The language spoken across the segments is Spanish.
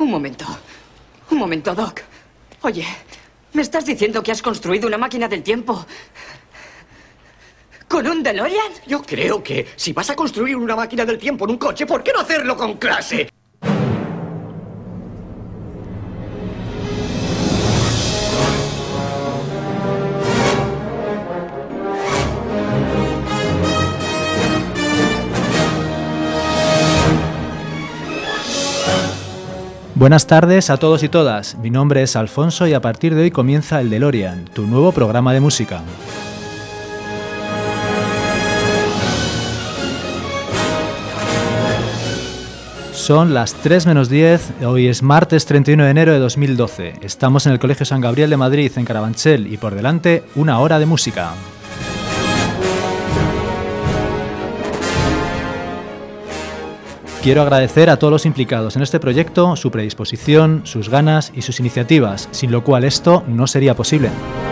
Un momento, Doc. Oye, ¿me estás diciendo que has construido una máquina del tiempo con un DeLorean? Yo creo que si vas a construir una máquina del tiempo en un coche, ¿por qué no hacerlo con clase? Buenas tardes a todos y todas, mi nombre es Alfonso y a partir de hoy comienza el DeLorean, tu nuevo programa de música. Son las 3 menos 10, hoy es martes 31 de enero de 2012, estamos en el Colegio San Gabriel de Madrid, en Carabanchel, y por delante, una hora de música. Quiero agradecer a todos los implicados en este proyecto su predisposición, sus ganas y sus iniciativas, sin lo cual esto no sería posible.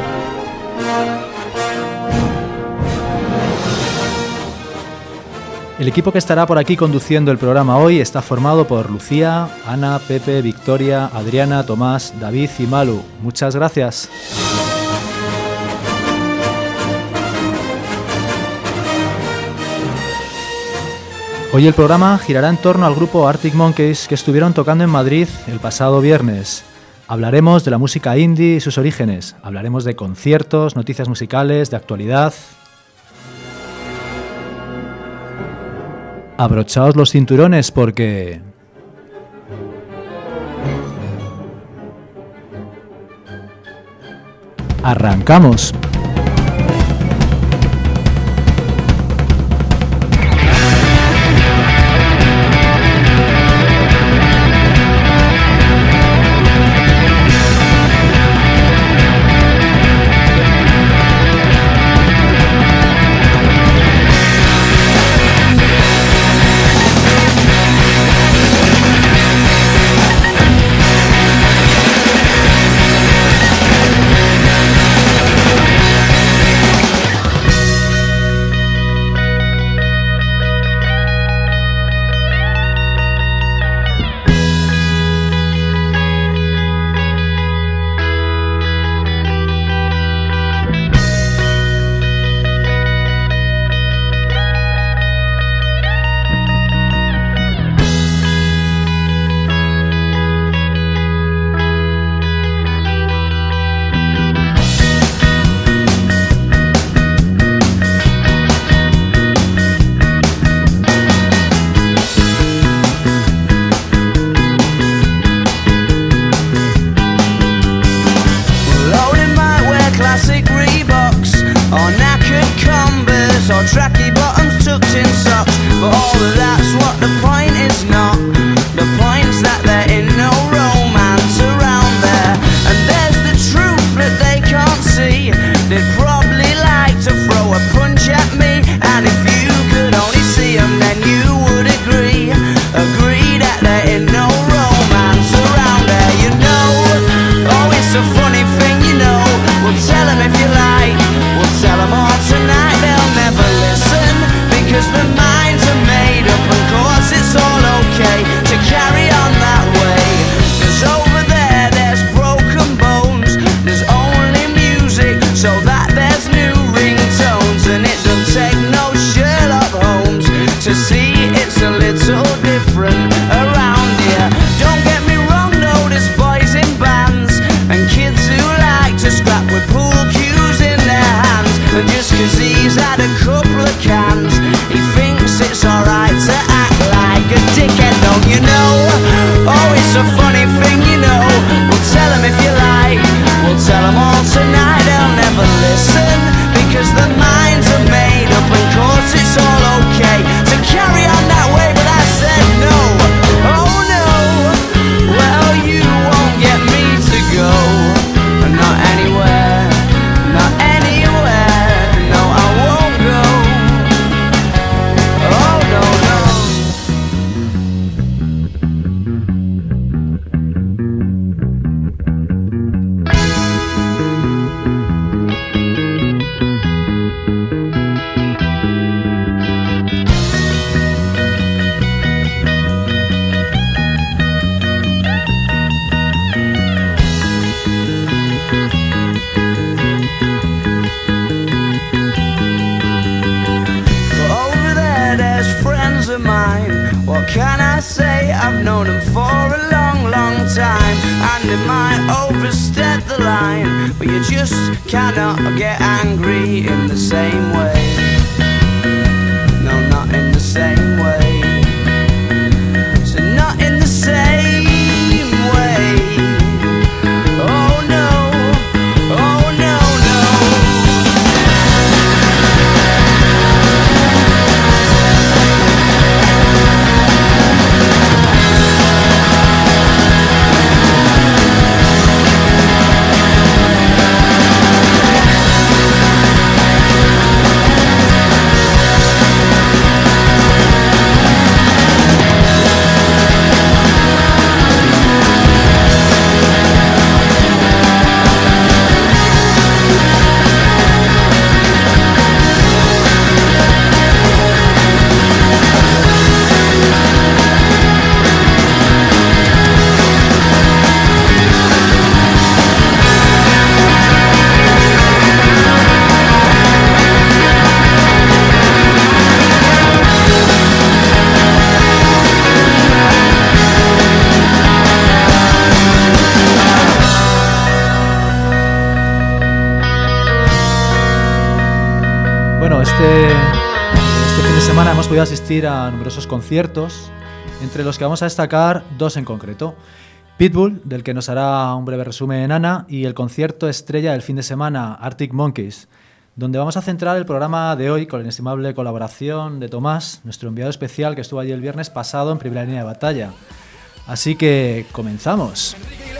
El equipo que estará por aquí conduciendo el programa hoy está formado por Lucía, Ana, Pepe, Victoria, Adriana, Tomás, David y Malu. Muchas gracias. Hoy el programa girará en torno al grupo Arctic Monkeys que estuvieron tocando en Madrid el pasado viernes. Hablaremos de la música indie y sus orígenes. Hablaremos de conciertos, noticias musicales, de actualidad. Abrochaos los cinturones porque... ¡arrancamos! them for a long, long time, and it might overstep the line, but you just cannot get angry in the same way. No, not in the same way. So not in the same way. Oh no, oh no, no. Este fin de semana hemos podido asistir a numerosos conciertos, entre los que vamos a destacar dos en concreto. Pitbull, del que nos hará un breve resumen Ana, y el concierto estrella del fin de semana, Arctic Monkeys, donde vamos a centrar el programa de hoy con la inestimable colaboración de Tomás, nuestro enviado especial que estuvo allí el viernes pasado en primera línea de batalla. Así que comenzamos.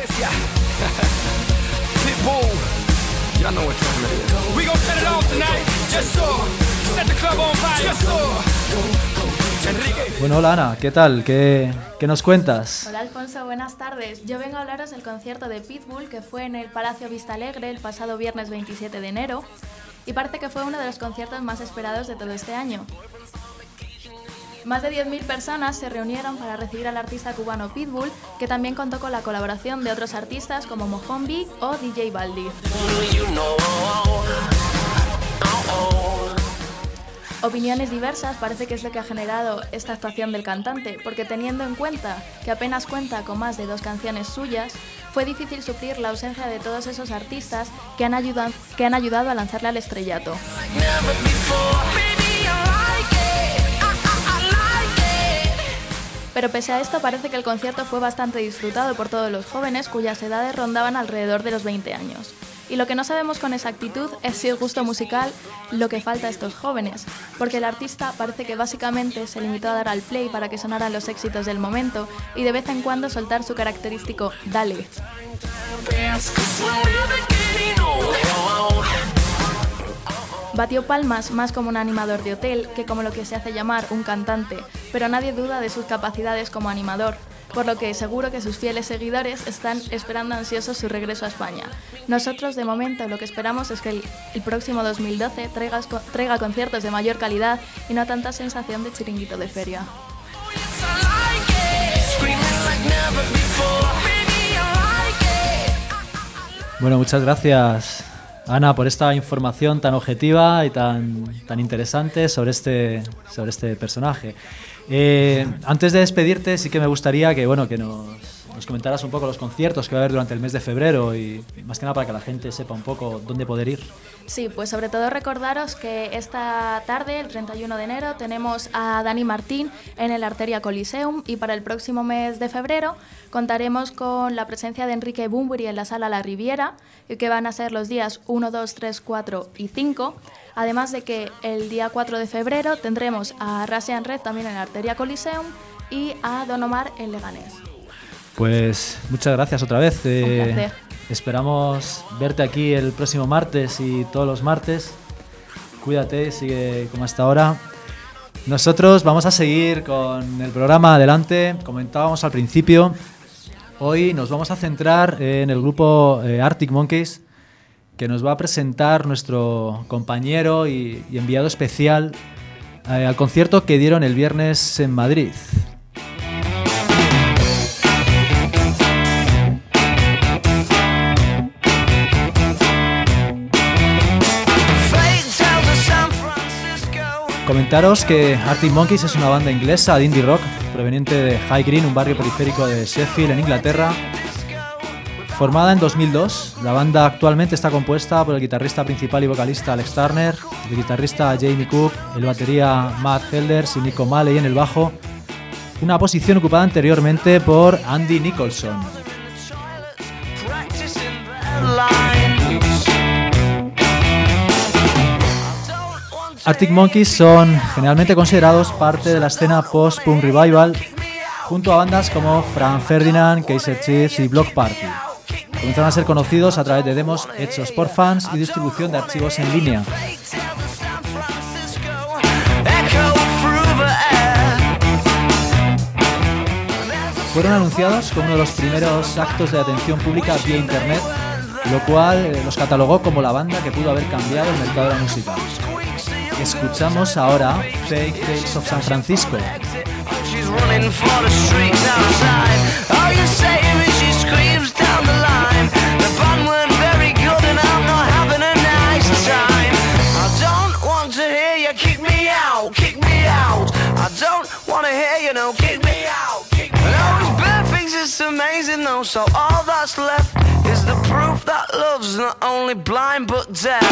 Bueno, hola Ana, ¿qué tal? ¿Qué nos cuentas? Hola Alfonso, buenas tardes. Yo vengo a hablaros del concierto de Pitbull que fue en el Palacio Vista Alegre el pasado viernes 27 de enero y parece que fue uno de los conciertos más esperados de todo este año. Más de 10.000 personas se reunieron para recibir al artista cubano Pitbull, que también contó con la colaboración de otros artistas como Mohombi o DJ Baldi. Opiniones diversas parece que es lo que ha generado esta actuación del cantante, porque teniendo en cuenta que apenas cuenta con más de 2 canciones suyas, fue difícil suplir la ausencia de todos esos artistas que han ayudado a lanzarle al estrellato. Pero pese a esto parece que el concierto fue bastante disfrutado por todos los jóvenes cuyas edades rondaban alrededor de los 20 años. Y lo que no sabemos con exactitud es si el gusto musical lo que falta a estos jóvenes, porque el artista parece que básicamente se limitó a dar al play para que sonaran los éxitos del momento y de vez en cuando soltar su característico "dale". Batió palmas más como un animador de hotel que como lo que se hace llamar un cantante, pero nadie duda de sus capacidades como animador, por lo que seguro que sus fieles seguidores están esperando ansiosos su regreso a España. Nosotros, de momento, lo que esperamos es que el próximo 2012 traiga conciertos de mayor calidad y no tanta sensación de chiringuito de feria. Bueno, muchas gracias, Ana, por esta información tan objetiva y tan interesante sobre este personaje. Antes de despedirte, sí que me gustaría que nos comentaras un poco los conciertos que va a haber durante el mes de febrero y más que nada para que la gente sepa un poco dónde poder ir. Sí, pues sobre todo recordaros que esta tarde, el 31 de enero, tenemos a Dani Martín en el Arteria Coliseum y para el próximo mes de febrero contaremos con la presencia de Enrique Bunbury en la Sala La Riviera, que van a ser los días 1, 2, 3, 4 y 5. Además de que el día 4 de febrero tendremos a Russian Red también en el Arteria Coliseum y a Don Omar en Leganés. Pues muchas gracias otra vez. Un placer. Esperamos verte aquí el próximo martes y todos los martes. Cuídate, sigue como hasta ahora. Nosotros vamos a seguir con el programa adelante. Comentábamos al principio, hoy nos vamos a centrar en el grupo Arctic Monkeys, que nos va a presentar nuestro compañero y enviado especial al concierto que dieron el viernes en Madrid. Comentaros que Arctic Monkeys es una banda inglesa de indie rock proveniente de High Green, un barrio periférico de Sheffield, en Inglaterra. Formada en 2002, la banda actualmente está compuesta por el guitarrista principal y vocalista Alex Turner, el guitarrista Jamie Cook, el batería Matt Helders y Nico Malley en el bajo, una posición ocupada anteriormente por Andy Nicholson. Arctic Monkeys son generalmente considerados parte de la escena post-punk revival, junto a bandas como Franz Ferdinand, Kaiser Chiefs y Bloc Party. Comenzaron a ser conocidos a través de demos hechos por fans y distribución de archivos en línea. Fueron anunciados como uno de los primeros actos de atención pública vía internet, lo cual los catalogó como la banda que pudo haber cambiado el mercado de la música. Escuchamos ahora Fake Tales of San Francisco. It's amazing though, so all that's left is the proof that love's not only blind but deaf.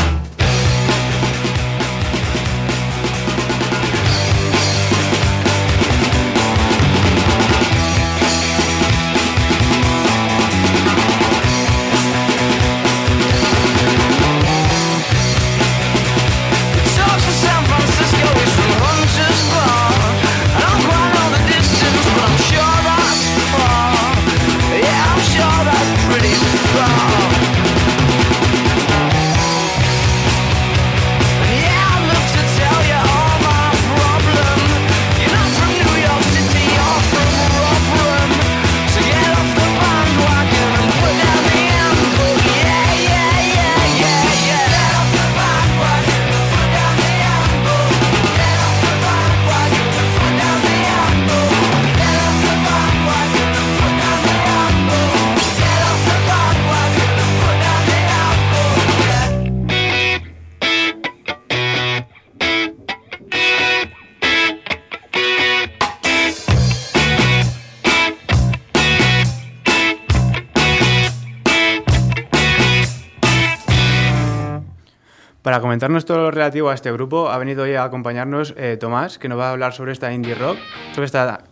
Para comentarnos todo lo relativo a este grupo, ha venido hoy a acompañarnos Tomás, que nos va a hablar sobre esta indie rock, sobre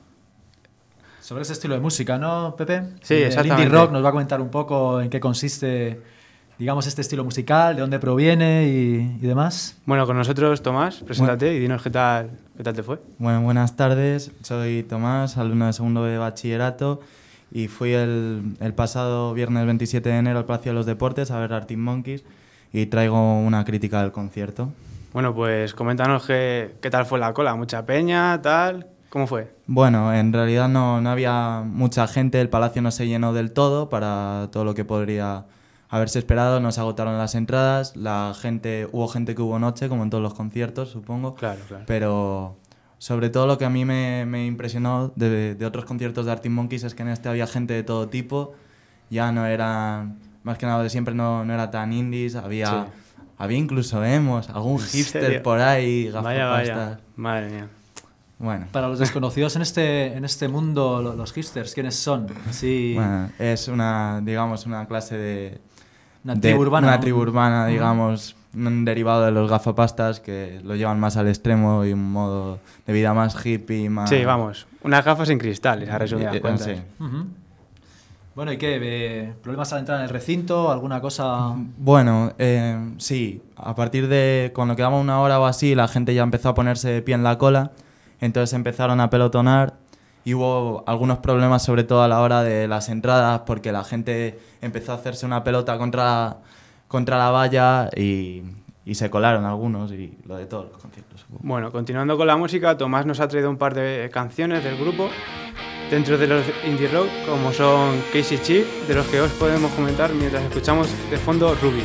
este estilo de música, ¿no, Pepe? Sí, exactamente. El indie rock nos va a comentar un poco en qué consiste, digamos, este estilo musical, de dónde proviene y demás. Bueno, con nosotros, Tomás, preséntate y dinos qué tal te fue. Bueno, buenas tardes, soy Tomás, alumno de segundo de bachillerato, y fui el pasado viernes 27 de enero al Palacio de los Deportes a ver Arctic Monkeys, y traigo una crítica del concierto. Bueno, pues coméntanos qué tal fue la cola, mucha peña, tal, ¿cómo fue? Bueno, en realidad no había mucha gente, el palacio no se llenó del todo para todo lo que podría haberse esperado, no se agotaron las entradas, hubo gente que hubo noche, como en todos los conciertos, supongo. Claro. Pero sobre todo lo que a mí me impresionó de otros conciertos de Arctic Monkeys es que en este había gente de todo tipo, ya no era... Más que nada de siempre no era tan indies, había incluso emos, algún hipster por ahí, gafapastas. Vaya, madre mía. Bueno. Para los desconocidos en este mundo, los hipsters, ¿quiénes son? Sí. Bueno, es una clase de... Una tribu urbana. Una tribu urbana, digamos, un derivado de los gafapastas que lo llevan más al extremo y un modo de vida más hippie, más... Sí, vamos, unas gafas sin cristales, a resumidas cuentas. Sí. Bueno, ¿y qué? ¿Problemas al entrar en el recinto? ¿Alguna cosa...? Bueno, sí. A partir de cuando quedaba una hora o así, la gente ya empezó a ponerse de pie en la cola. Entonces empezaron a pelotonar y hubo algunos problemas, sobre todo a la hora de las entradas, porque la gente empezó a hacerse una pelota contra la valla y se colaron algunos, y lo de todos los conciertos. Bueno, continuando con la música, Tomás nos ha traído un par de canciones del grupo dentro de los indie rock, como son Kaiser Chiefs, de los que os podemos comentar mientras escuchamos de fondo Ruby.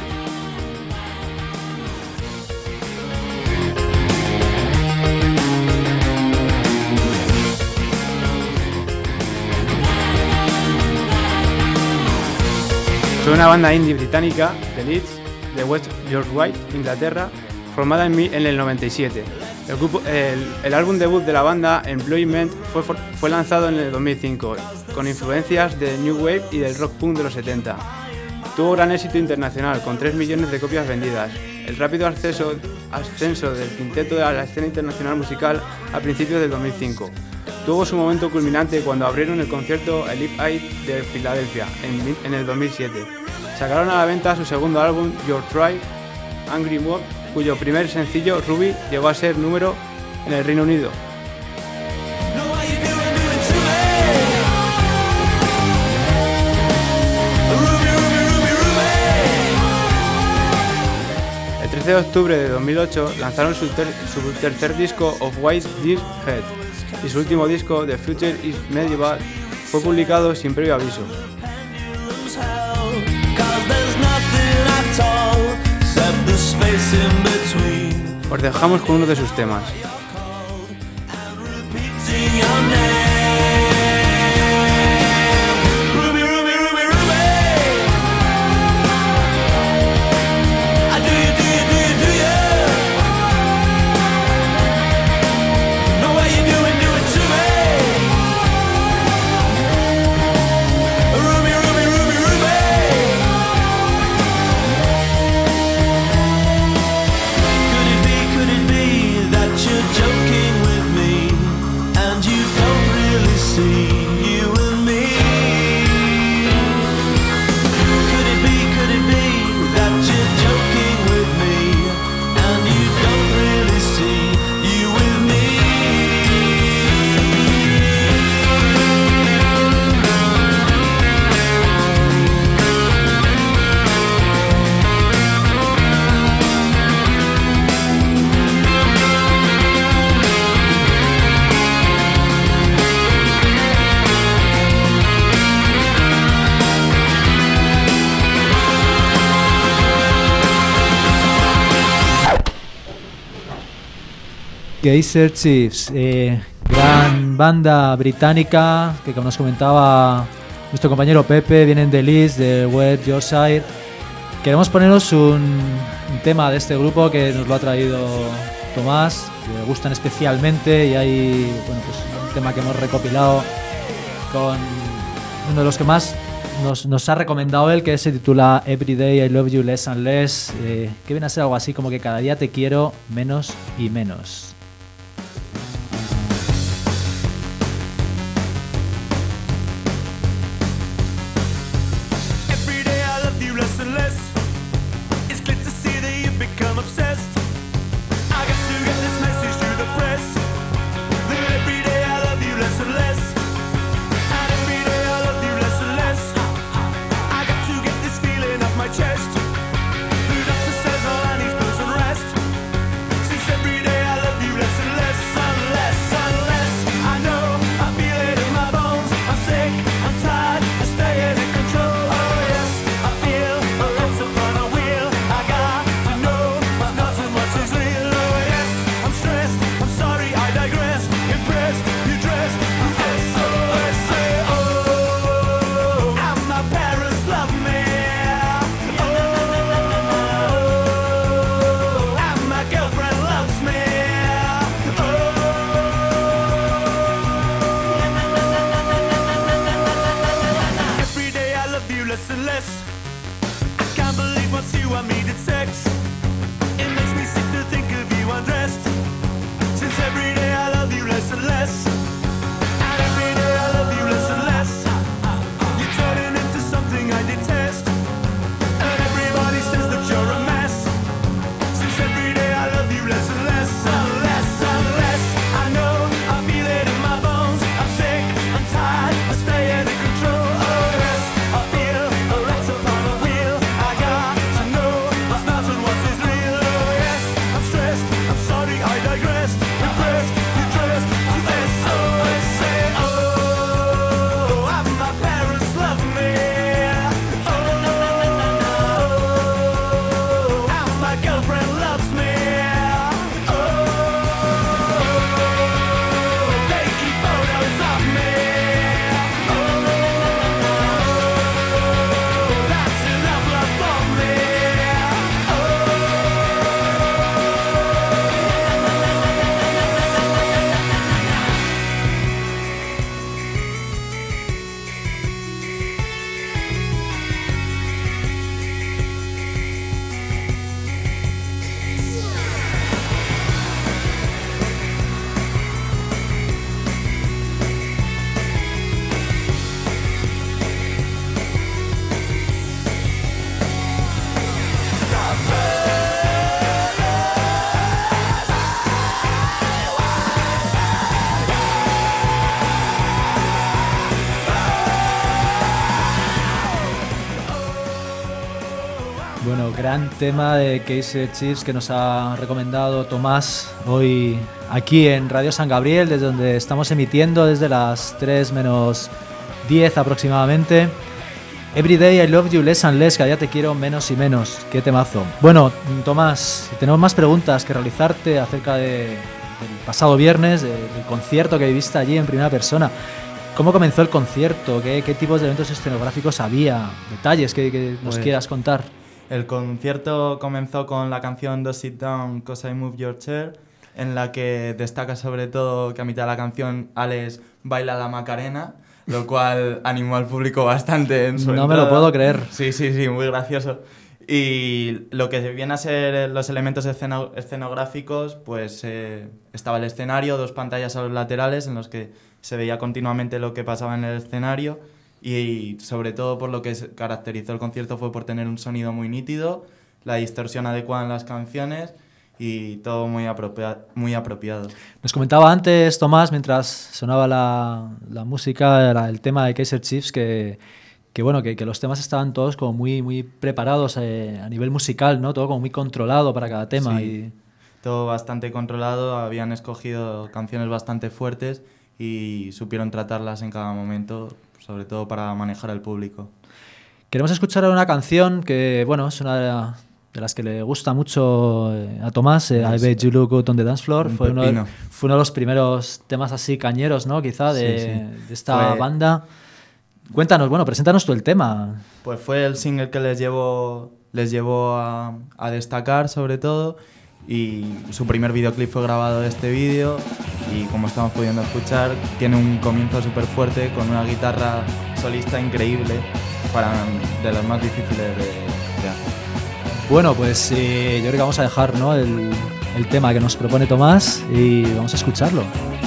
Son una banda indie británica de Leeds, de West Yorkshire, Inglaterra, formada en el 97. El álbum debut de la banda, Employment, fue lanzado en el 2005, con influencias de New Wave y del rock punk de los 70. Tuvo gran éxito internacional, con 3 millones de copias vendidas. El rápido ascenso del quinteto a la escena internacional musical a principios del 2005. Tuvo su momento culminante cuando abrieron el concierto Live Aid de Filadelfia en el 2007. Sacaron a la venta su segundo álbum, Your Tribe, Angry Mob, cuyo primer sencillo, Ruby, llegó a ser número en el Reino Unido. El 13 de octubre de 2008 lanzaron su tercer disco, Of White Deer Head, y su último disco, The Future is Medieval, fue publicado sin previo aviso. Os dejamos con uno de sus temas. Kaiser Chiefs, gran banda británica que, como nos comentaba nuestro compañero Pepe, vienen de Leeds, de West Yorkshire. Queremos poneros un tema de este grupo que nos lo ha traído Tomás, que le gustan especialmente, y hay un tema que hemos recopilado con uno de los que más nos ha recomendado él, que se titula Every Day I Love You Less and Less, que viene a ser algo así como que cada día te quiero menos y menos. Chest. The doctor says all I need is some rest. Since every day I love you gran tema de Kaiser Chiefs que nos ha recomendado Tomás hoy aquí en Radio San Gabriel, desde donde estamos emitiendo desde las 3 menos 10 aproximadamente. Everyday I Love You Less and Less, cada día te quiero menos y menos. Qué temazo. Bueno, Tomás, tenemos más preguntas que realizarte acerca del pasado viernes, del concierto que viviste allí en primera persona. ¿Cómo comenzó el concierto? ¿Qué tipos de eventos escenográficos había? Detalles que nos quieras contar. El concierto comenzó con la canción Don't Sit Down 'Cause I Move Your Chair, en la que destaca sobre todo que a mitad de la canción Alex baila la Macarena, lo cual animó al público bastante en su No entrada. me lo puedo creer. Sí, muy gracioso. Y lo que viene a ser los elementos escenográficos, pues estaba el escenario, 2 pantallas a los laterales en los que se veía continuamente lo que pasaba en el escenario, y sobre todo por lo que caracterizó el concierto fue por tener un sonido muy nítido, la distorsión adecuada en las canciones y todo muy apropiado. Nos comentaba antes Tomás, mientras sonaba la música, el tema de Kaiser Chiefs, que los temas estaban todos como muy preparados a nivel musical, ¿no? Todo como muy controlado para cada tema. Sí, todo bastante controlado, habían escogido canciones bastante fuertes y supieron tratarlas en cada momento, sobre todo para manejar al público. Queremos escuchar una canción que, es una de las que le gusta mucho a Tomás, I Bet You Look Good on the Dance Floor. Fue uno de los primeros temas así cañeros, ¿no? Quizá de esta banda. Cuéntanos, preséntanos tú el tema. Pues fue el single que les llevó a destacar, sobre todo, y su primer videoclip fue grabado de este vídeo, y como estamos pudiendo escuchar, tiene un comienzo súper fuerte con una guitarra solista increíble, de las más difíciles de hacer. Bueno, pues yo creo que vamos a dejar, ¿no?, el tema que nos propone Tomás y vamos a escucharlo.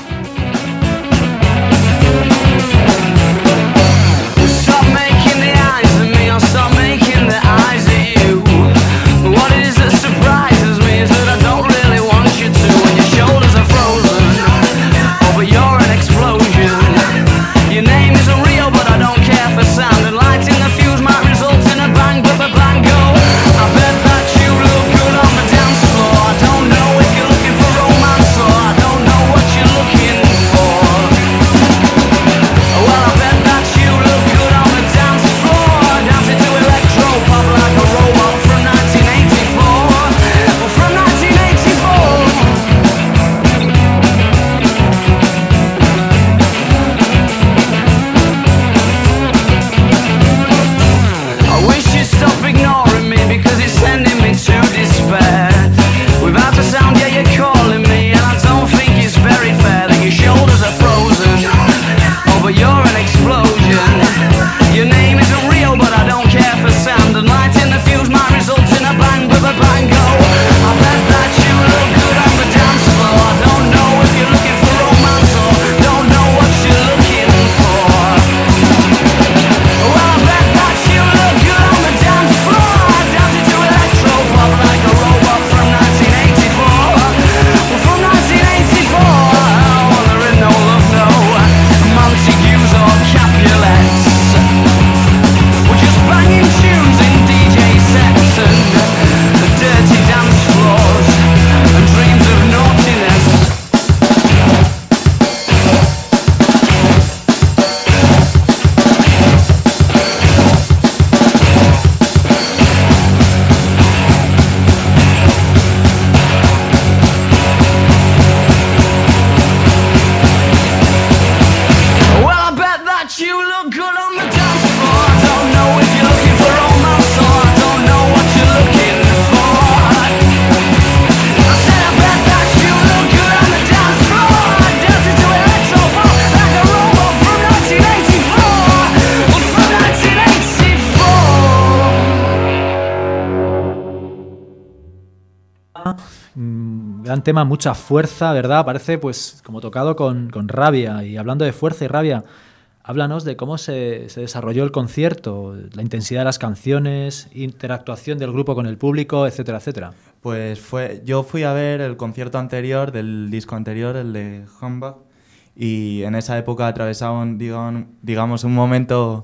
Gran tema, mucha fuerza, ¿verdad? Parece pues como tocado con rabia. Y hablando de fuerza y rabia, háblanos de cómo se desarrolló el concierto, la intensidad de las canciones, interactuación del grupo con el público, etcétera, etcétera. Pues yo fui a ver el concierto anterior, del disco anterior, el de Humbug, y en esa época atravesaban, digamos, un momento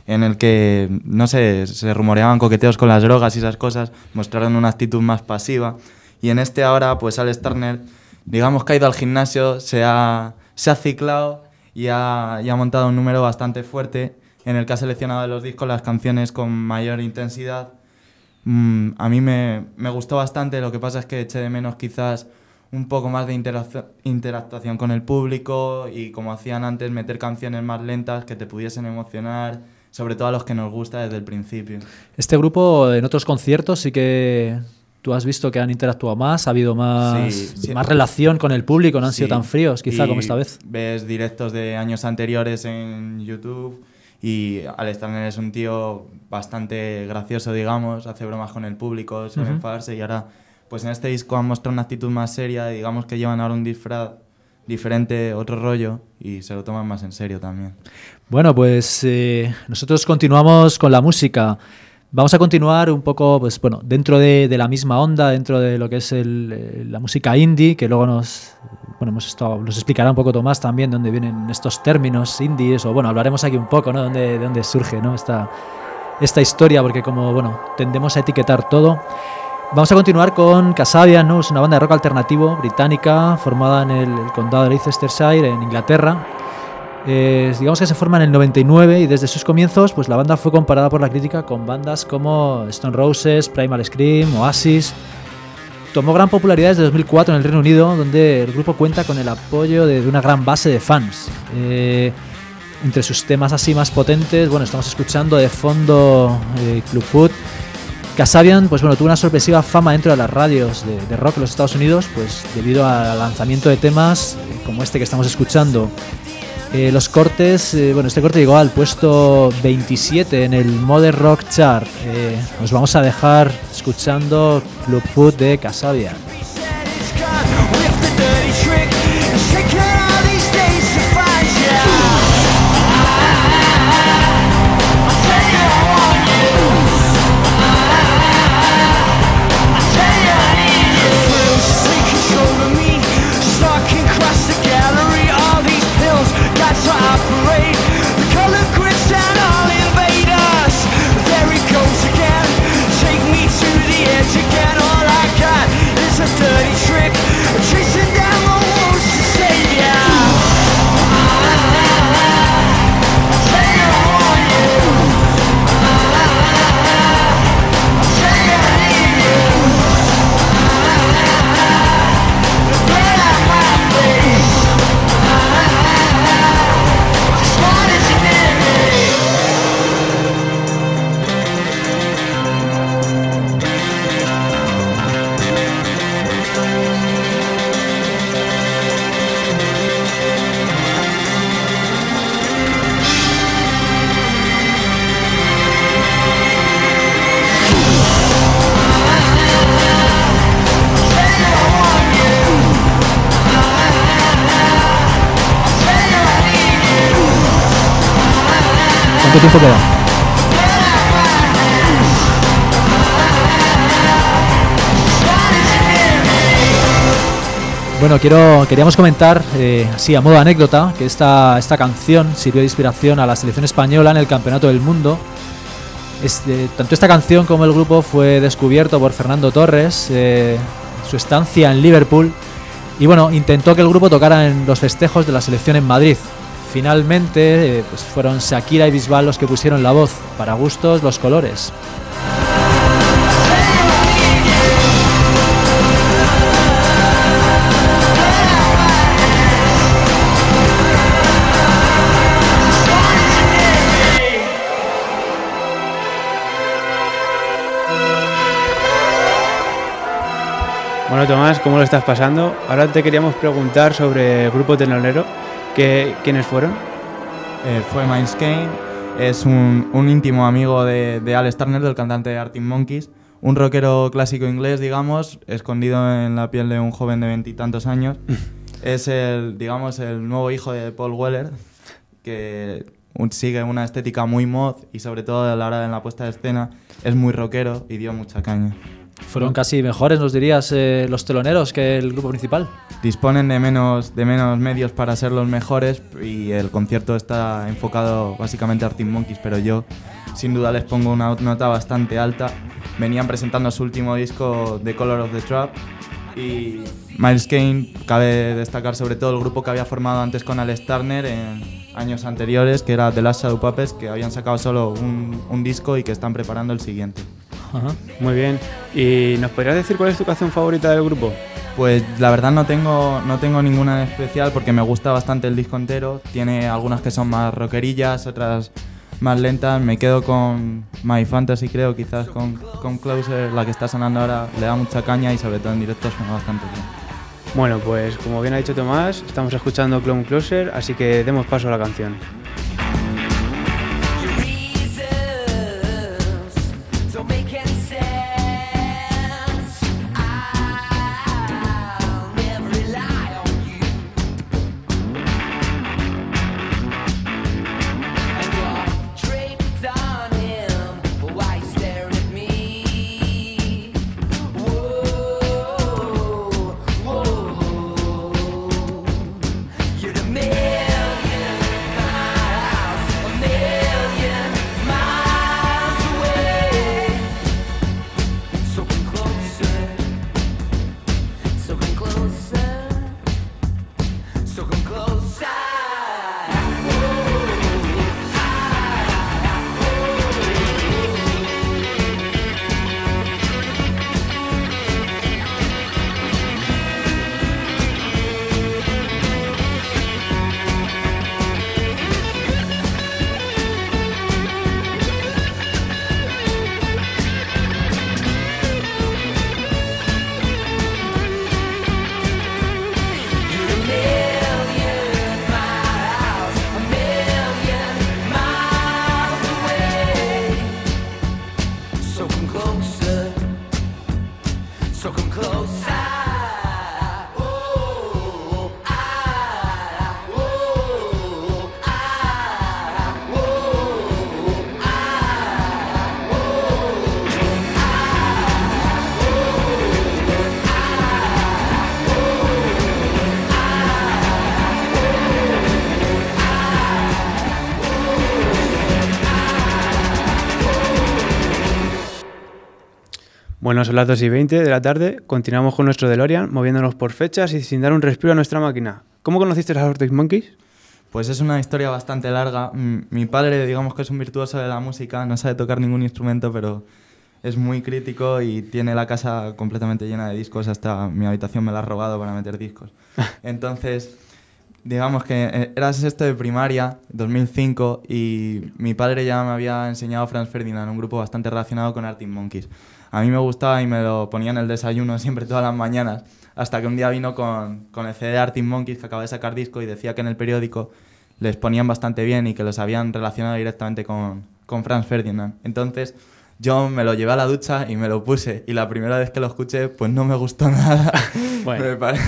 en el que, no sé, se rumoreaban coqueteos con las drogas y esas cosas, mostraron una actitud más pasiva. Y en este ahora, pues Alex Turner, digamos que ha ido al gimnasio, se ha ciclado y ha montado un número bastante fuerte en el que ha seleccionado de los discos las canciones con mayor intensidad. A mí me gustó bastante, lo que pasa es que eché de menos quizás un poco más de interactuación con el público y, como hacían antes, meter canciones más lentas que te pudiesen emocionar, sobre todo a los que nos gusta desde el principio. Este grupo en otros conciertos sí que tú has visto que han interactuado más, ha habido más relación con el público, no han sido tan fríos quizá como esta vez. Ves directos de años anteriores en YouTube y Alex Turner es un tío bastante gracioso, digamos, hace bromas con el público, suele enfadarse, y ahora pues en este disco han mostrado una actitud más seria, digamos que llevan ahora un disfraz diferente, otro rollo, y se lo toman más en serio también. Bueno, pues nosotros continuamos con la música. Vamos a continuar un poco, pues bueno, dentro de la misma onda, dentro de lo que es la música indie, que luego nos explicará un poco Tomás también dónde vienen estos términos indies, o bueno, hablaremos aquí un poco, ¿no? De dónde surge, ¿no? esta historia, porque como, bueno, tendemos a etiquetar todo. Vamos a continuar con Kasabian, ¿no? Es una banda de rock alternativo británica formada en el condado de Leicestershire, en Inglaterra. Digamos que se forma en el 99 y desde sus comienzos pues la banda fue comparada por la crítica con bandas como Stone Roses, Primal Scream, Oasis. Tomó gran popularidad desde 2004 en el Reino Unido, donde el grupo cuenta con el apoyo de una gran base de fans. Entre sus temas así más potentes, bueno, estamos escuchando de fondo Clubfoot. Kasabian, pues bueno, tuvo una sorpresiva fama dentro de las radios de rock en los Estados Unidos, pues debido al lanzamiento de temas como este que estamos escuchando. Los cortes, este corte llegó al puesto 27 en el Modern Rock Chart. Os vamos a dejar escuchando Clubfoot de Kasabian. ¿Cuánto tiempo queda? Bueno, queríamos comentar, así a modo de anécdota, que esta canción sirvió de inspiración a la selección española en el Campeonato del Mundo. Tanto esta canción como el grupo fue descubierto por Fernando Torres, su estancia en Liverpool, y bueno, intentó que el grupo tocara en los festejos de la selección en Madrid. Finalmente, pues fueron Shakira y Bisbal los que pusieron la voz. Para gustos, los colores. Bueno, Tomás, ¿cómo lo estás pasando? Ahora te queríamos preguntar sobre el grupo telonero. ¿Quiénes fueron? Fue Miles Kane, es un íntimo amigo de Alex Turner, del cantante de Arctic Monkeys, un rockero clásico inglés, digamos, escondido en la piel de un joven de 20 y tantos años. Es el nuevo hijo de Paul Weller, que sigue una estética muy mod y sobre todo a la hora de la puesta de escena es muy rockero y dio mucha caña. Fueron casi mejores, nos dirías, los teloneros que el grupo principal. Disponen de menos medios para ser los mejores y el concierto está enfocado básicamente a Arctic Monkeys, pero yo sin duda les pongo una nota bastante alta. Venían presentando su último disco, The Color of the Trap, y Miles Kane, cabe destacar sobre todo el grupo que había formado antes con Alex Turner en años anteriores, que era The Last Shadow Puppets, que habían sacado solo un disco y que están preparando el siguiente. Ajá. Muy bien. ¿Y nos podrías decir cuál es tu canción favorita del grupo? Pues la verdad no tengo ninguna en especial porque me gusta bastante el disco entero. Tiene algunas que son más rockerillas, otras más lentas. Me quedo con My Fantasy, creo, quizás con Closer, la que está sonando ahora, le da mucha caña y sobre todo en directo suena bastante bien. Bueno, pues como bien ha dicho Tomás, estamos escuchando Come Closer, así que demos paso a la canción. Bueno, son las 2:20 de la tarde, continuamos con nuestro DeLorean, moviéndonos por fechas y sin dar un respiro a nuestra máquina. ¿Cómo conociste a los Arctic Monkeys? Pues es una historia bastante larga. Mi padre, digamos que es un virtuoso de la música, no sabe tocar ningún instrumento, pero es muy crítico y tiene la casa completamente llena de discos, hasta mi habitación me la ha robado para meter discos. Entonces, digamos que era sexto de primaria, 2005, y mi padre ya me había enseñado Franz Ferdinand, un grupo bastante relacionado con Arctic Monkeys. A mí me gustaba y me lo ponía en el desayuno siempre todas las mañanas, hasta que un día vino con el CD de Arctic Monkeys, que acaba de sacar disco, y decía que en el periódico les ponían bastante bien y que los habían relacionado directamente con Franz Ferdinand. Entonces yo me lo llevé a la ducha y me lo puse, y la primera vez que lo escuché pues no me gustó nada. Bueno,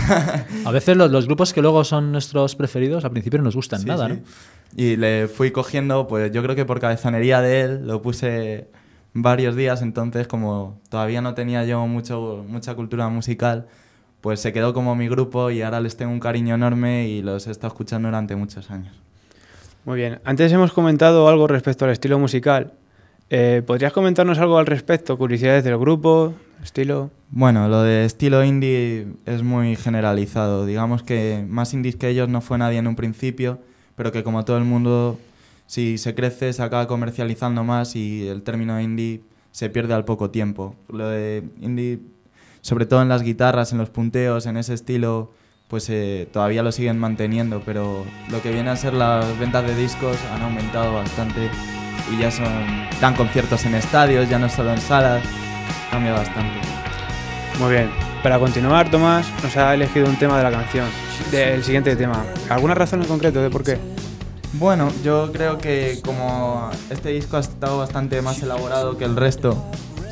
a veces los grupos que luego son nuestros preferidos al principio no nos gustan nada, sí. ¿No? Y le fui cogiendo, pues yo creo que por cabezonería de él, lo puse varios días. Entonces, como todavía no tenía yo mucha cultura musical, pues se quedó como mi grupo y ahora les tengo un cariño enorme y los he estado escuchando durante muchos años. Muy bien, antes hemos comentado algo respecto al estilo musical. ¿Podrías comentarnos algo al respecto? ¿Curiosidades del grupo? ¿Estilo? Bueno, lo de estilo indie es muy generalizado. Digamos que más indies que ellos no fue nadie en un principio, pero que como todo el mundo, si se crece, se acaba comercializando más y el término indie se pierde al poco tiempo. Lo de indie, sobre todo en las guitarras, en los punteos, en ese estilo, pues todavía lo siguen manteniendo, pero lo que viene a ser las ventas de discos han aumentado bastante y ya dan conciertos en estadios, ya no solo en salas, cambia bastante. Muy bien, para continuar, Tomás nos ha elegido un tema de la canción, del siguiente tema. ¿Alguna razón en concreto de por qué? Bueno, yo creo que como este disco ha estado bastante más elaborado que el resto,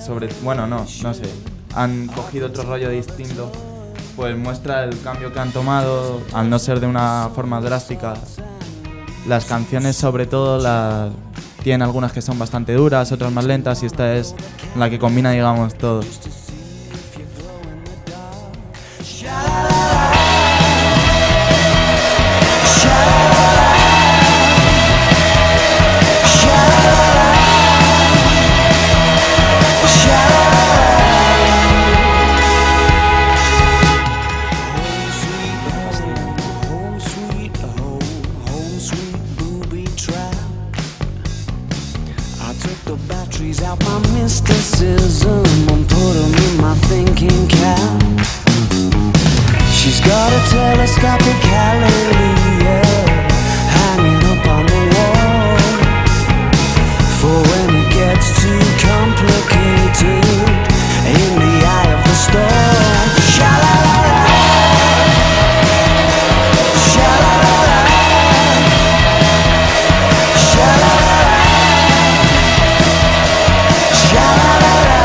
no sé, han cogido otro rollo distinto, pues muestra el cambio que han tomado, al no ser de una forma drástica. Las canciones sobre todo tienen algunas que son bastante duras, otras más lentas, y esta es la que combina, digamos, todo. I took the batteries out my mysticism and put them in my thinking cap. She's got a telescopic hallelujah hanging up on the wall, for when it gets too complicated in the eye of the storm. Sha-la-la-la, sha-la-la-la, sha-la-la-la, sha-la-la-la.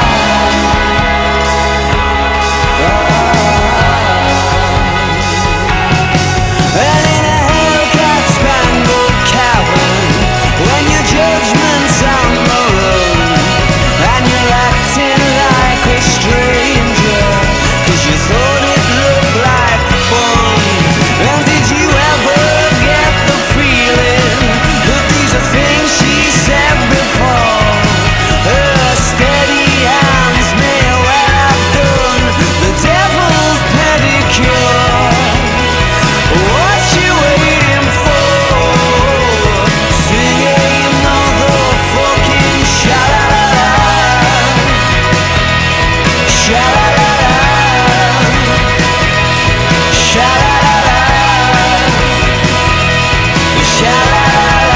And in a Hellcat-spangled cavern, when your judgment's on the run, and you're acting like a stranger, 'cause you thought it looked like fun. And did you ever get the feeling that these are things she said before? Her steady hands may well have done the devil's pedicure. What you waiting for? Sing another fucking sha-la-la-la, sha-la-la-la, sha-la-la-la, sha-la-la-la.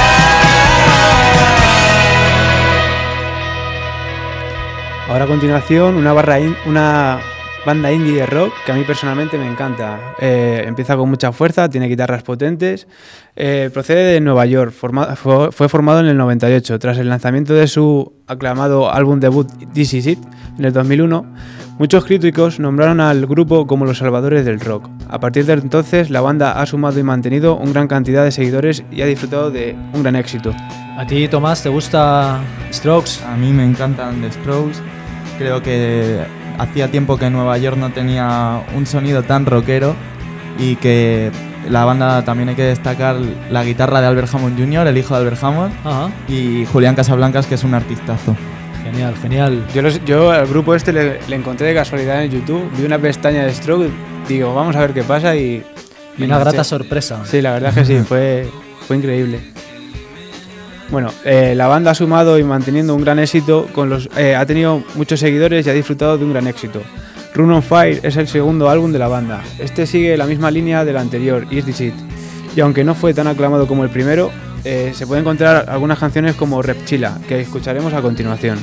Ahora a continuación una banda indie de rock que a mí personalmente me encanta. Empieza con mucha fuerza, tiene guitarras potentes, procede de Nueva York, fue formado en el 98 tras el lanzamiento de su aclamado álbum debut This Is It en el 2001. Muchos críticos nombraron al grupo como los salvadores del rock. A partir de entonces la banda ha sumado y mantenido una gran cantidad de seguidores y ha disfrutado de un gran éxito. ¿A ti, Tomás, te gusta Strokes? A mí me encantan The Strokes. Creo que hacía tiempo que Nueva York no tenía un sonido tan rockero, y que la banda también hay que destacar la guitarra de Albert Hammond Jr., el hijo de Albert Hammond, y Julián Casablancas, que es un artistazo. Genial, genial. Yo al grupo este le encontré de casualidad en YouTube, vi una pestaña de Strokes, digo, vamos a ver qué pasa y una grata sorpresa. Sí, la verdad que sí, fue increíble. Bueno, la banda ha sumado y manteniendo un gran éxito, ha tenido muchos seguidores y ha disfrutado de un gran éxito. Run on Fire es el segundo álbum de la banda. Este sigue la misma línea del anterior, Is This It. Y aunque no fue tan aclamado como el primero, se puede encontrar algunas canciones como Repchila, que escucharemos a continuación.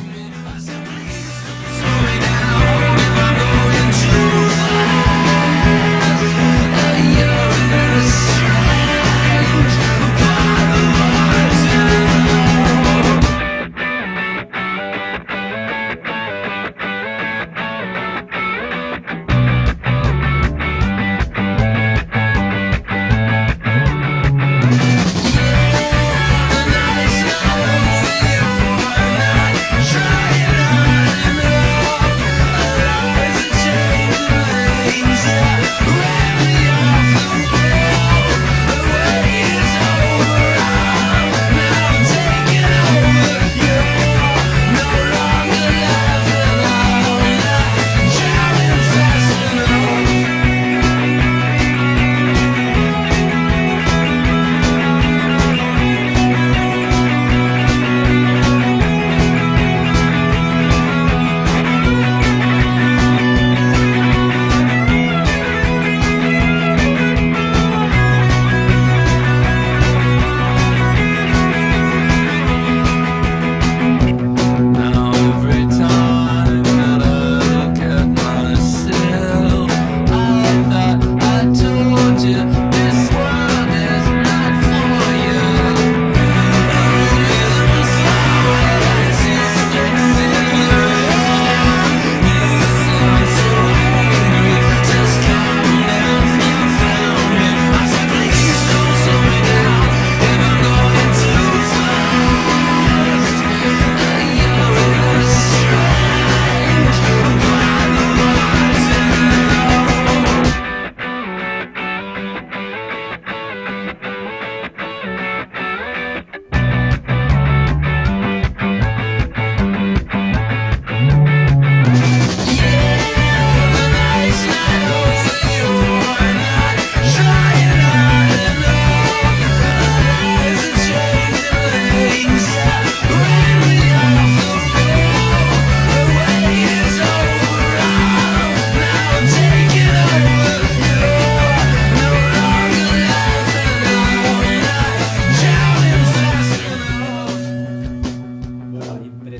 Try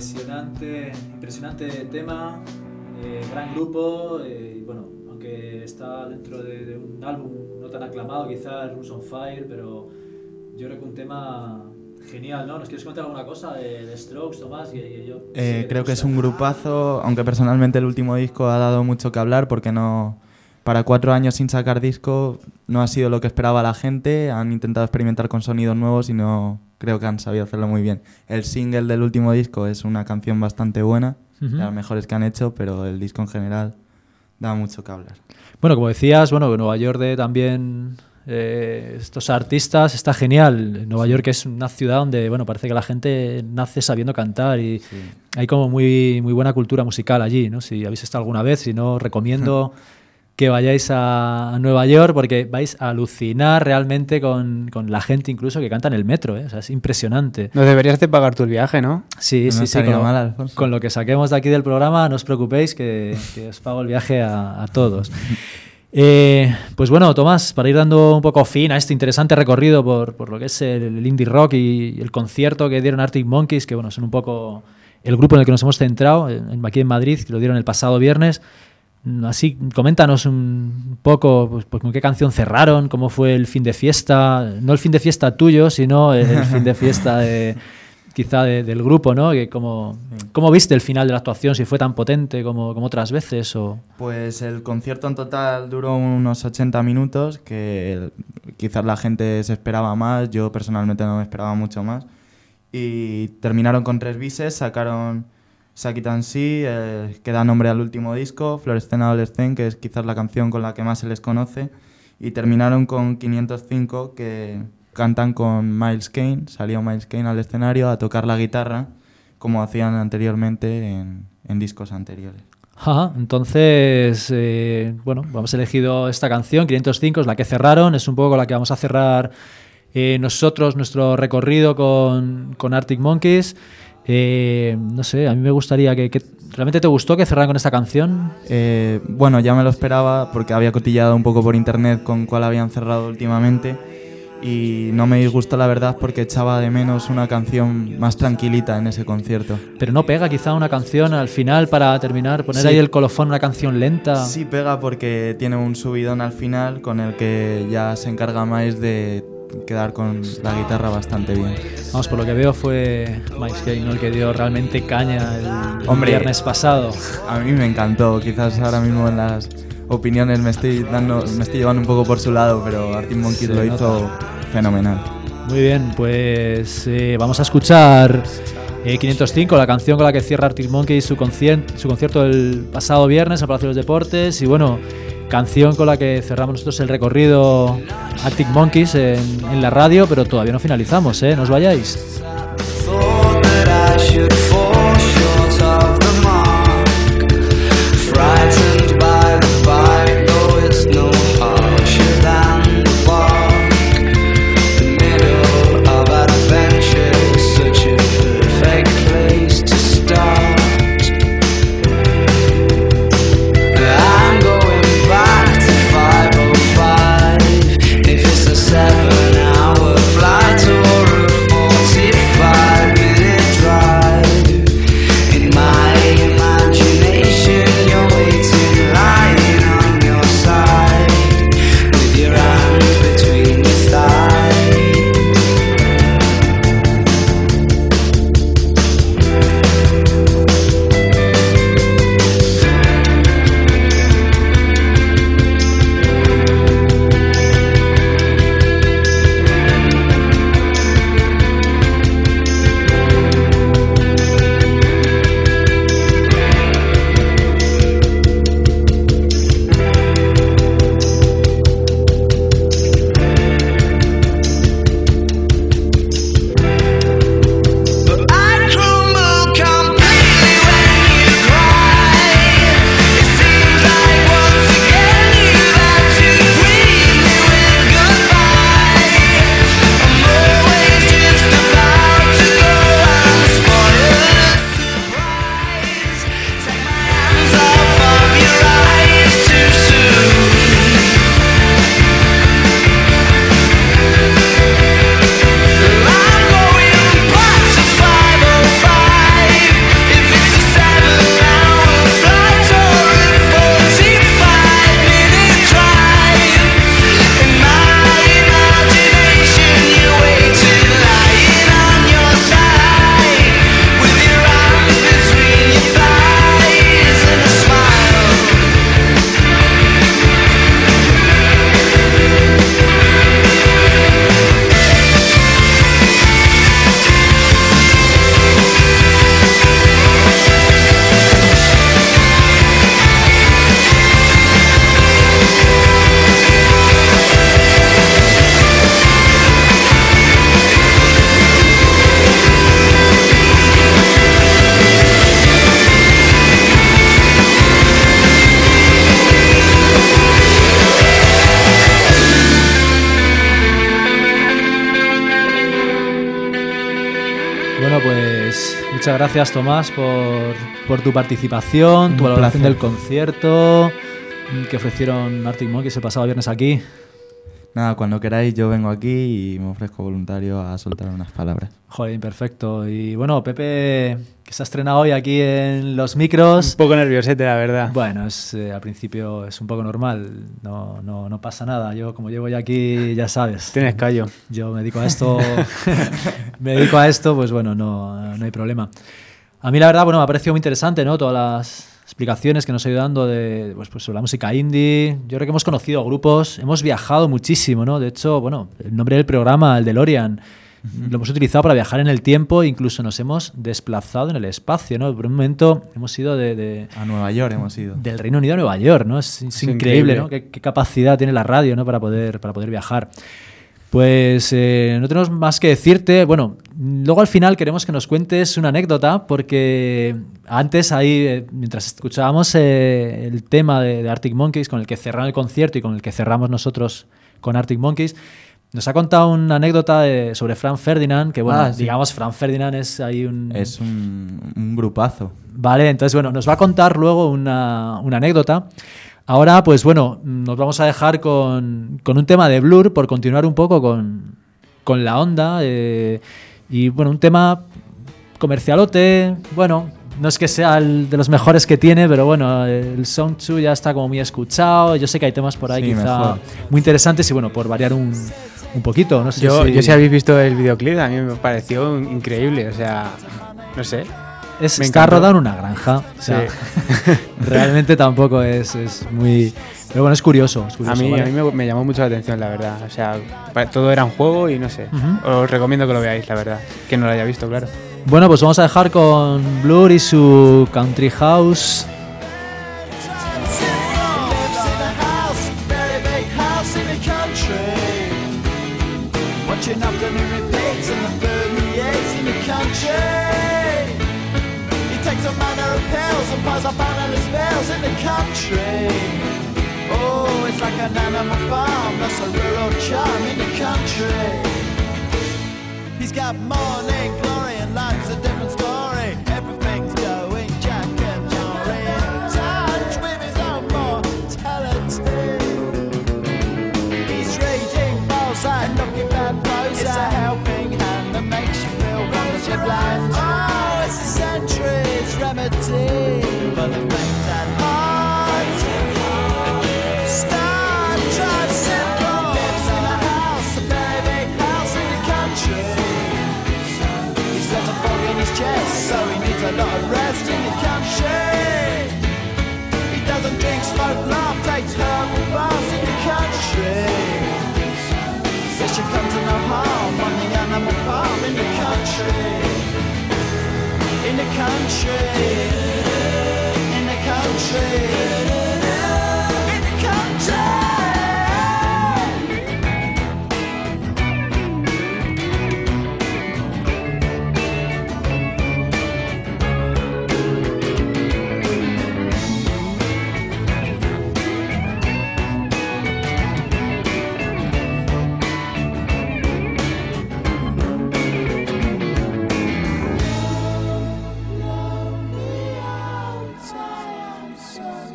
Impresionante tema, gran grupo, y bueno, aunque está dentro de un álbum no tan aclamado, quizás Rooms on Fire, pero yo creo que un tema genial, ¿no? ¿Nos quieres contar alguna cosa de Strokes, Tomás? Creo que es un grupazo, aunque personalmente el último disco ha dado mucho que hablar porque no... Para 4 años sin sacar disco no ha sido lo que esperaba la gente, han intentado experimentar con sonidos nuevos y no creo que han sabido hacerlo muy bien. El single del último disco es una canción bastante buena, de las mejores que han hecho, pero el disco en general da mucho que hablar. Bueno, como decías, Nueva York también estos artistas está genial. Nueva York es una ciudad donde parece que la gente nace sabiendo cantar y sí. Hay como muy, muy buena cultura musical allí, ¿no? Si habéis estado alguna vez, si no, recomiendo... que vayáis a Nueva York porque vais a alucinar realmente con la gente incluso que canta en el metro, ¿eh? O sea, es impresionante. Nos deberías de pagar tú el viaje, ¿no? Sí. Con lo que saquemos de aquí del programa, no os preocupéis que os pago el viaje a todos. Pues bueno, Tomás, para ir dando un poco fin a este interesante recorrido por lo que es el indie rock y el concierto que dieron Arctic Monkeys, que son un poco el grupo en el que nos hemos centrado aquí en Madrid, que lo dieron el pasado viernes. Así, coméntanos un poco pues con qué canción cerraron, cómo fue el fin de fiesta, no el fin de fiesta tuyo, sino el fin de fiesta del grupo, ¿no? Que ¿cómo viste el final de la actuación? Si fue tan potente como otras veces o... Pues el concierto en total duró unos 80 minutos, que quizás la gente se esperaba más, yo personalmente no me esperaba mucho más, y terminaron con 3 bises, sacaron Suck It and See, que da nombre al último disco, Fluorescent Adolescent, que es quizás la canción con la que más se les conoce, y terminaron con 505, que cantan con Miles Kane. Salió Miles Kane al escenario a tocar la guitarra, como hacían anteriormente en discos anteriores. Entonces, hemos elegido esta canción, 505, es la que cerraron, es un poco la que vamos a cerrar nosotros, nuestro recorrido con Arctic Monkeys. No sé, a mí me gustaría que ¿realmente te gustó que cerraran con esta canción? Ya me lo esperaba porque había cotillado un poco por internet con cuál habían cerrado últimamente y no me disgustó la verdad porque echaba de menos una canción más tranquilita en ese concierto. Pero no pega quizá una canción al final para terminar, poner ahí el colofón, una canción lenta. Sí pega porque tiene un subidón al final con el que ya se encarga más de quedar con la guitarra bastante bien. Vamos, por lo que veo fue Miles Kane, ¿no? El que dio realmente caña el viernes pasado. A mí me encantó, quizás ahora mismo en las opiniones me estoy llevando un poco por su lado, pero Arctic Monkeys lo hizo fenomenal. Muy bien, pues vamos a escuchar 505, la canción con la que cierra Arctic Monkeys su concierto el pasado viernes en Palacio de los Deportes y canción con la que cerramos nosotros el recorrido Arctic Monkeys en la radio, pero todavía no finalizamos, no os vayáis. If it's a 7-hour flight or a 45 Muchas gracias, Tomás, por tu participación, tu valoración del concierto que ofrecieron Arctic Monkeys el pasado viernes aquí. Nada, cuando queráis yo vengo aquí y me ofrezco voluntario a soltar unas palabras. Joder, perfecto. Y bueno, Pepe, que se ha estrenado hoy aquí en los micros. Un poco nerviosete, la verdad. Bueno, al principio es un poco normal, no pasa nada. Yo, como llevo ya aquí, ya sabes. Tienes callo. Yo me dedico a esto, pues bueno, no hay problema. A mí la verdad, bueno, me ha parecido muy interesante, ¿no? Todas las explicaciones que nos ha ido dando pues sobre la música indie. Yo creo que hemos conocido grupos, hemos viajado muchísimo, ¿no? De hecho, bueno, el nombre del programa, el DeLorean, lo hemos utilizado para viajar en el tiempo, incluso nos hemos desplazado en el espacio, ¿no? Por un momento hemos ido a Nueva York hemos ido. Del Reino Unido a Nueva York, ¿no? Es increíble, ¿no? Qué capacidad tiene la radio, ¿no? Para poder viajar. Pues no tenemos más que decirte. Bueno, luego al final queremos que nos cuentes una anécdota, porque antes ahí, mientras escuchábamos el tema de Arctic Monkeys, con el que cerraron el concierto y con el que cerramos nosotros con Arctic Monkeys, nos ha contado una anécdota sobre Franz Ferdinand, que bueno, sí. Digamos, Franz Ferdinand es ahí Es un grupazo. Vale, entonces bueno, nos va a contar luego una anécdota. Ahora, pues bueno, nos vamos a dejar con un tema de Blur, por continuar un poco con la onda. Y bueno, un tema comercialote. Bueno, no es que sea el de los mejores que tiene, pero bueno, el Song 2 ya está como muy escuchado. Yo sé que hay temas por ahí quizá mejor, muy interesantes y bueno, por variar un poquito. No sé yo si habéis visto el videoclip, a mí me pareció increíble. O sea, no sé. Está rodado en una granja. O sea, sí. Realmente tampoco es muy... Pero bueno, es curioso. A mí me llamó mucho la atención, la verdad. O sea, todo era un juego y no sé. Os recomiendo que lo veáis, la verdad. Que no lo haya visto, claro. Bueno, pues vamos a dejar con Blur y su Country House. Piles up on his bells in the country. Oh, it's like an animal farm, that's a rural charm in the country. He's got morning glory and life's a different story. Everything's going Jack and Jory, in touch with his own mortality. He's reading Balzac, looking bad Prozac. It's a helping hand that makes you feel wonderfully blind. Oh, it's a century's remedy. But the things at heart, Star Trek simple. Lives in a house, a very big house in the country. He's got a fog in his chest, so he needs a lot of rest in the country. He doesn't drink, smoke, laugh, takes herbal baths in the country. Says she comes to no harm on the animal farm in the country. In the country. Sun.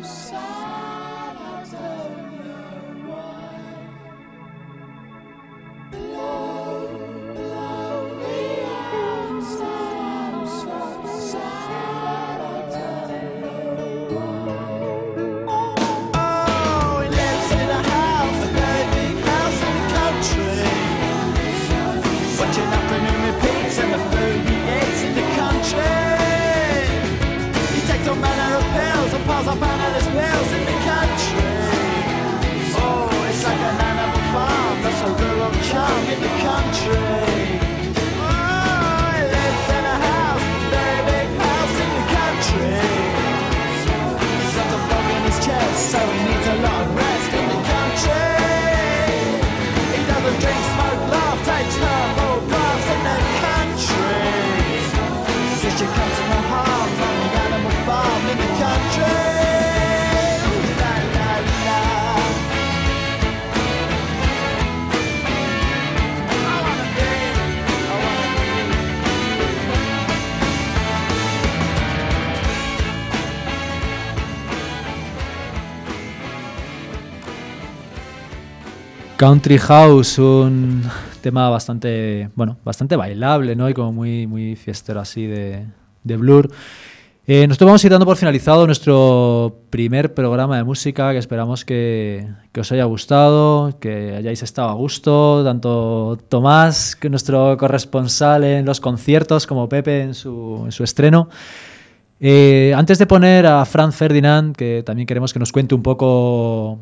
Country House, un tema bastante bailable, ¿no? Y como muy fiestero así de Blur. Nosotros vamos a ir dando por finalizado nuestro primer programa de música, que esperamos que os haya gustado, que hayáis estado a gusto, tanto Tomás, que nuestro corresponsal en los conciertos, como Pepe en su estreno. Antes de poner a Franz Ferdinand, que también queremos que nos cuente un poco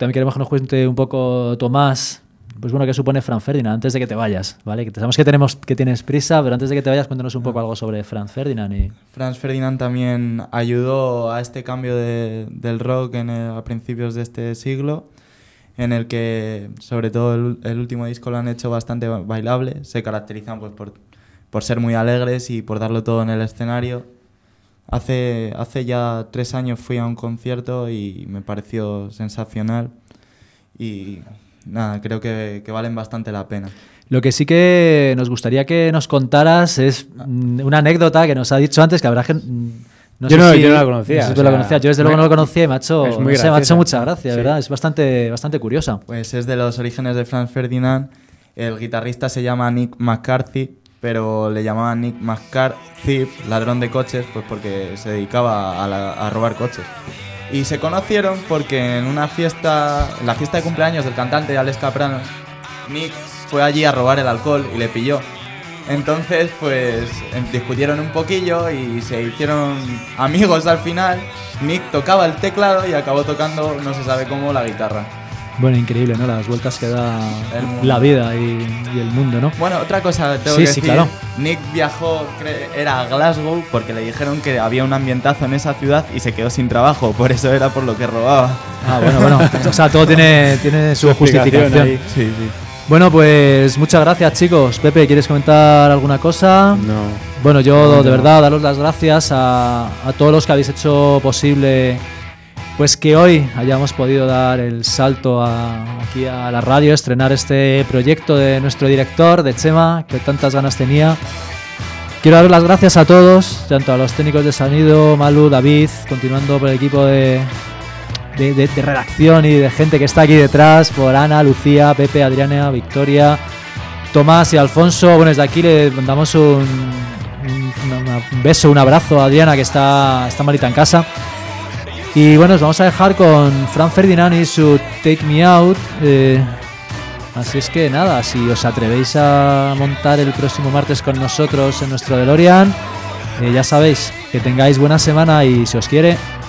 Tomás, pues bueno, ¿qué supone Franz Ferdinand? Antes de que te vayas, ¿vale? Que sabemos que tienes prisa, pero antes de que te vayas, cuéntanos un poco algo sobre Franz Ferdinand. Franz Ferdinand también ayudó a este cambio del rock a principios de este siglo, en el que, sobre todo, el último disco lo han hecho bastante bailable. Se caracterizan pues por ser muy alegres y por darlo todo en el escenario. Hace ya 3 años fui a un concierto y me pareció sensacional y nada, creo que valen bastante la pena. Lo que sí que nos gustaría que nos contaras es una anécdota que nos ha dicho antes, que habrá gente... Yo no la conocía. Yo desde luego no lo conocía y me ha hecho mucha gracia, sí. ¿Verdad? Es bastante curiosa. Pues es de los orígenes de Franz Ferdinand. El guitarrista se llama Nick McCarthy, pero le llamaban Nick McCarthy, ladrón de coches, pues porque se dedicaba a robar coches. Y se conocieron porque en la fiesta de cumpleaños del cantante Alex Kapranos, Nick fue allí a robar el alcohol y le pilló. Entonces, pues discutieron un poquillo y se hicieron amigos al final. Nick tocaba el teclado y acabó tocando, no se sabe cómo, la guitarra. Bueno, increíble, ¿no? Las vueltas que da la vida y el mundo, ¿no? Bueno, otra cosa tengo que decir. Claro. Nick viajó, era a Glasgow, porque le dijeron que había un ambientazo en esa ciudad y se quedó sin trabajo. Por eso era por lo que robaba. Bueno. O sea, todo tiene su justificación. Ahí. Sí. Bueno, pues muchas gracias, chicos. Pepe, ¿quieres comentar alguna cosa? No. Bueno, yo de verdad daros las gracias a todos los que habéis hecho posible pues que hoy hayamos podido dar el salto aquí a la radio, estrenar este proyecto de nuestro director, de Chema, que tantas ganas tenía. Quiero dar las gracias a todos, tanto a los técnicos de sonido, Malu, David, continuando por el equipo de redacción y de gente que está aquí detrás, por Ana, Lucía, Pepe, Adriana, Victoria, Tomás y Alfonso. Bueno, desde aquí le mandamos un beso, un abrazo a Adriana, que está malita en casa. Y bueno, os vamos a dejar con Franz Ferdinand y su Take Me Out. Así es que nada, si os atrevéis a montar el próximo martes con nosotros en nuestro DeLorean, ya sabéis, que tengáis buena semana y si os quiere...